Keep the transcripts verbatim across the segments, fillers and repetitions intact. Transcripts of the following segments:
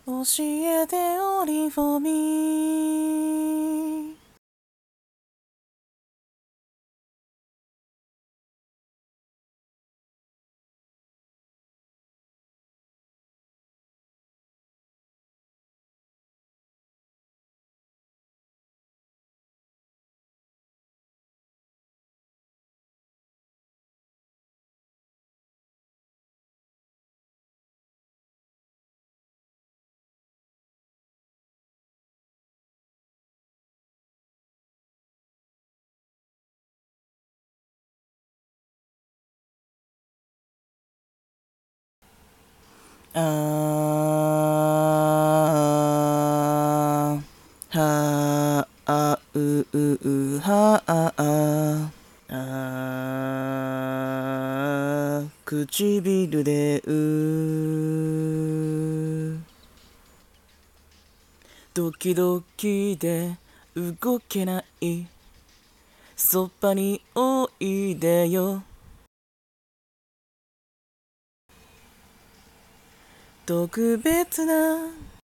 教えてより for me あーはあうううはあああ唇でうドキドキで動けないそばにおいでよ特別な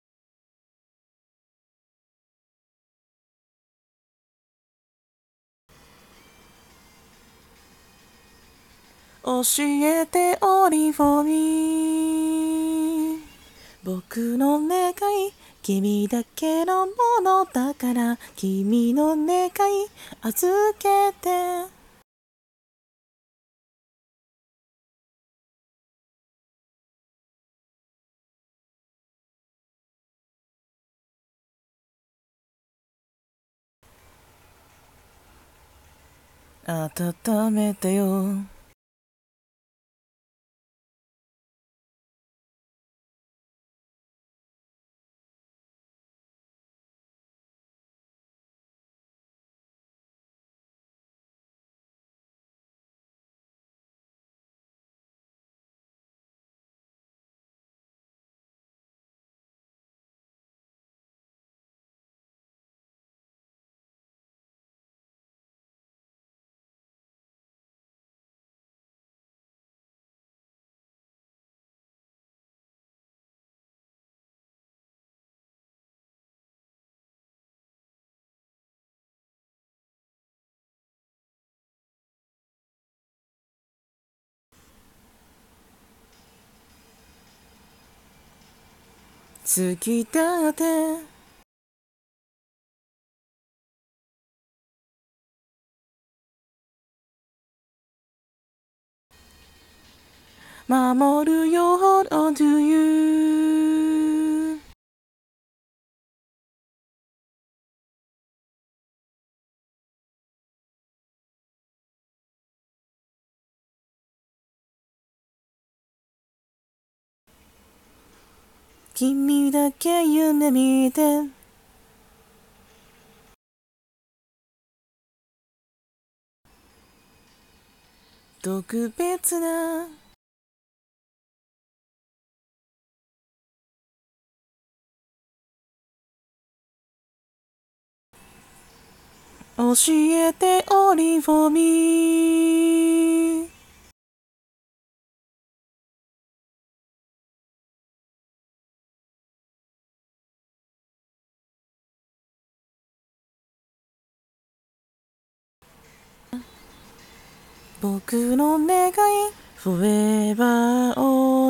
教えており for me 僕の願い君だけのものだから君の願い預けて温めてよ好きだって守るよ Hold on to you 君だけ夢見て特別な教えており for me 僕の願い Forever